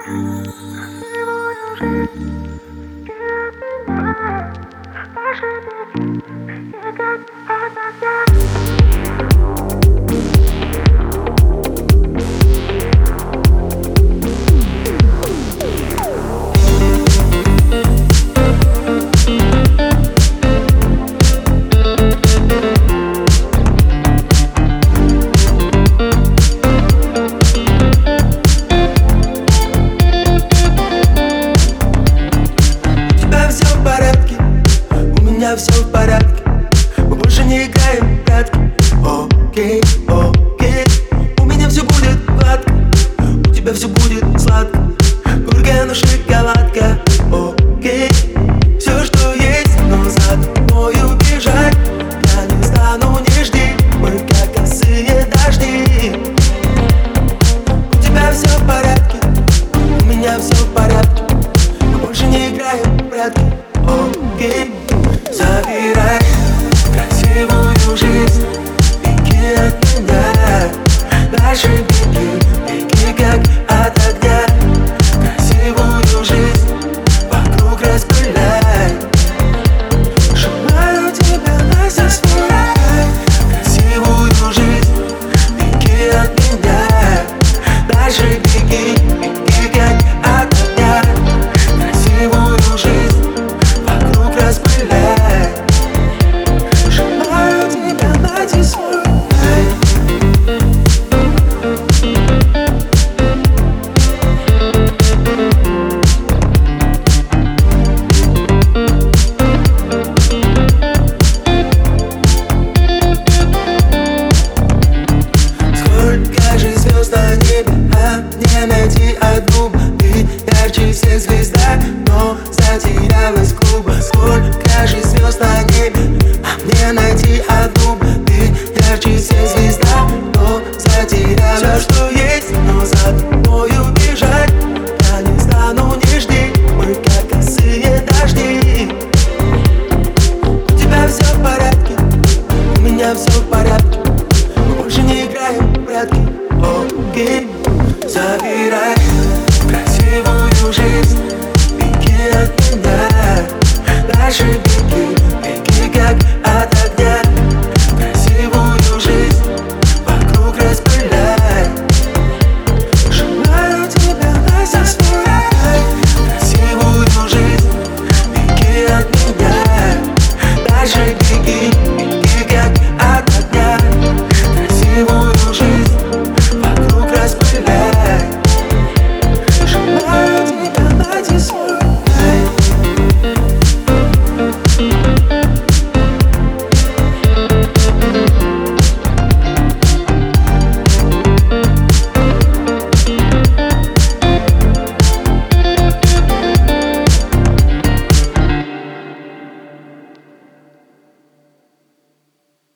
Все в порядке, мы больше не играем в прятки. Окей, окей, у меня все будет гладко, у тебя все будет сладко. Бургер, но шоколадка. Окей, все, что есть, но за тобой убежать я не стану, не жди, мы как косые дожди. У тебя все в порядке, у меня все в порядке, мы больше не играем в прятки. Окей, забирай красивую жизнь, беги от меня, дальше беги, беги как от огня. Красивую жизнь вокруг распыляй, желаю тебя на здесь рай. Красивую жизнь, беги от меня, дальше беги, беги как от огня. Красивую жизнь распыляй, желаю тебя найти свой рай. Сколько же звезд на небе, а мне найти одну? Ты ярче всех звезда, но затерялась в клубах. Сколько же звезд на небе, а мне найти одну? Ты ярче всех звезда, но затерялась. Все, что есть, но за тобой убежать я не стану, не жди, мы как косые дожди. У тебя все в порядке, у меня все в порядке, мы больше не играем в прятки. Окей, забирай красивую жизнь, беги от меня, дальше